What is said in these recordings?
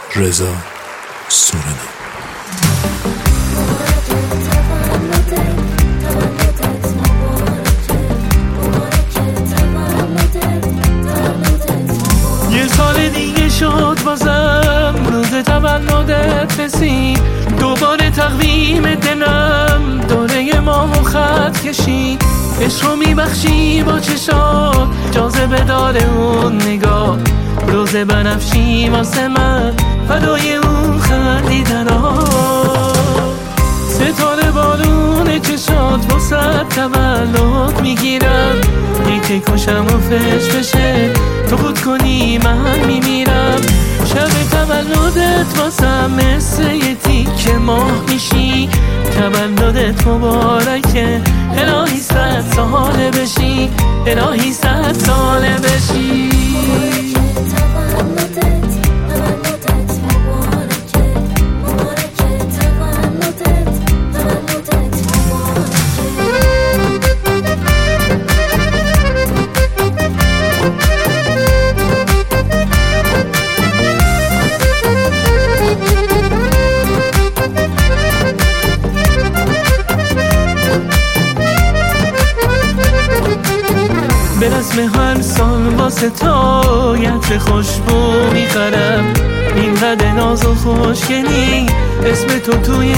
رضا سورنا. یه سال دیگه شد بازم روز تولدت رسید، دوباره تقویم دلم دوره ماه و خط کشید. عشق رو میبخشی با چشات، جاذبه داره اون نگاه، روز بنفشی واسه من فدای اون خندیدنات. ستاره بارون چشات واسه تولد میگیرم، یکی کشم و فش بشه تو بود کنی من میمیرم. شب تولدت واسم مثل یه تیکه ماه میشی، تولدت مبارکه الهی 100 ساله بشی، الهی 100 ساله بشی. به رسم هر سال واسه تو یت خوشبو میخرم، اینقدر ناز و خوشگلی اسم تو توی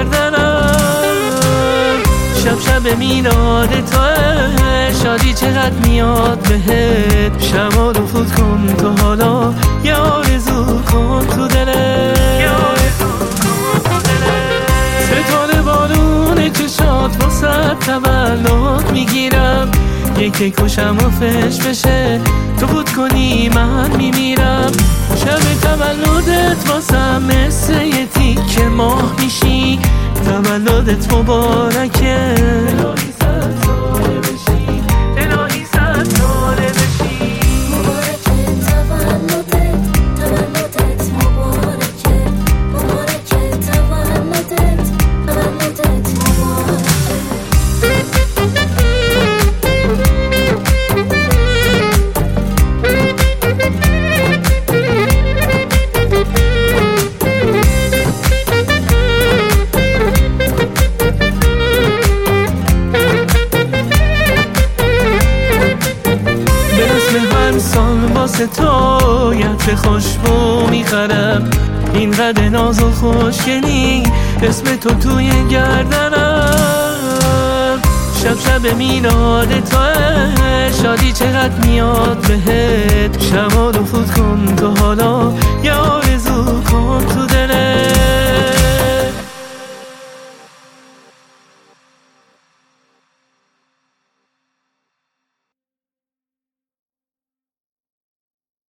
گردنم. شب شب میلاد توه، شادی چقدر میاد بهت، شما رو فوت کن تو حالا یه آرزو کن تو دلت. ستاره بارون چشات واسه تولد میگیرم، یکی کشم و فش بشه تو بود کنی من میمیرم. شب تولدت واسم مثل یه تیکه ماه میشی، تولدت مبارکه الهی 100 ساله بشی، الهی 100 ساله بشی. واسه تو یت خوشبو میخرم، اینقدر ناز و خوشگلی اسم تو توی گردنم. شب شب میلاد توه، شادی چقدر میاد بهت، شما رو فوت کن تو حالا